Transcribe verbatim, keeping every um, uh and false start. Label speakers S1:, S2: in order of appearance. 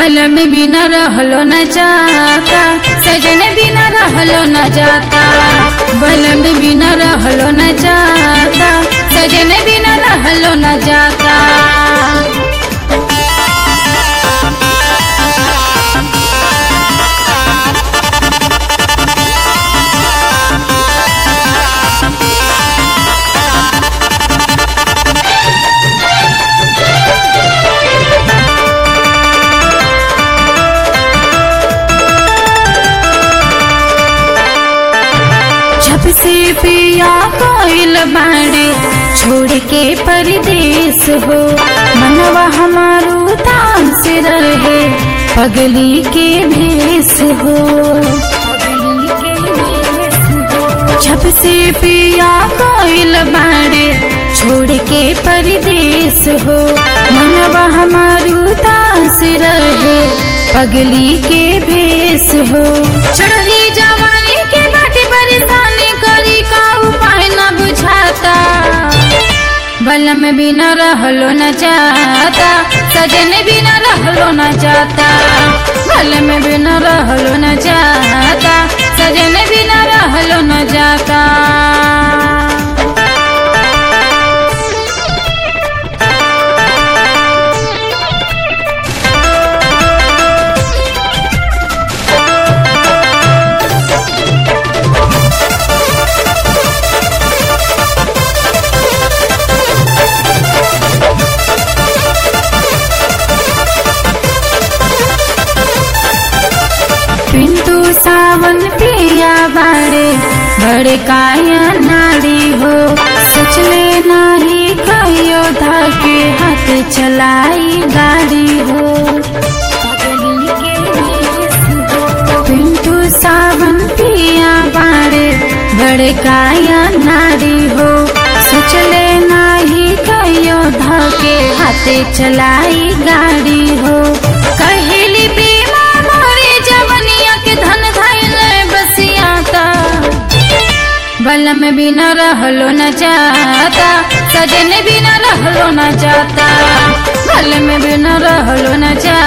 S1: बलम बिना रहलो न जाता, सजन बिना रहलो न जाता। बलम बिना रहलो न जाता, सजन बिना रहलो न जाता। जब से पिया कोइल बाड़े छोड़ के परदेस हो, मनवा हमारू तान से रहे पगली के भेस हो। जब से पिया कोइल बाड़े छोड़ के परदेस हो, मनवा हमारू तान से रहे पगली के भेस हो। चढ़ी जवानी के बाटे परेशानी करी का उपाय न बुझाता। बलम बिना रहलो न जाता, सजन बिना रहलो न जाता। बलम बिना रहलो न जाता, सजन बिना रहलो न जाता। पिंटू सावन पिया बाड़े बड़े काया नाड़ी हो, सोचले नाही कहियो धाके हाथ चलाई गाड़ी हो। पिंटू सावन पिया बाड़े बड़े काया नाड़ी हो, सोचले नाही कहियो धाके हाथ चलाई गाड़ी हो। कहेली बीमा मोरे जवनिया के धन धैले बसियाता। बलम बिना रहलो न जाता, सजन बिना रहलो न जाता। बलम बिना रहलो न जाता।